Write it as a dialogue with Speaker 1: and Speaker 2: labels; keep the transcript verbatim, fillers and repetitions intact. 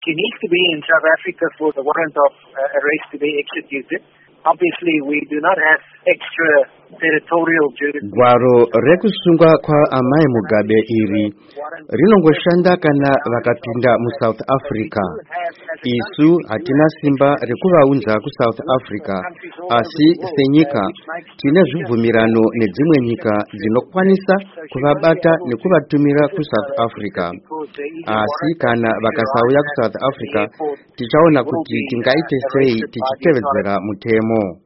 Speaker 1: He needs to be in South Africa for the warrant of uh, arrest to be executed. Obviously, we do not have extra territorial jurisdiction.
Speaker 2: Gwaro rekusungwa kwa Amai Mugabe iri rinongoshanda kana vakapinda mu South Africa. Isu hatina simba rekuvaunza ku South Africa, asi senyika tine zvibvumirano nedzimwe nyika dzinokwanisa kuvabata nekuvatumira ku South Africa. Asi kana vakasauya ku South Africa, tichaona kuti tingaite sei tichitevedzera mutemo.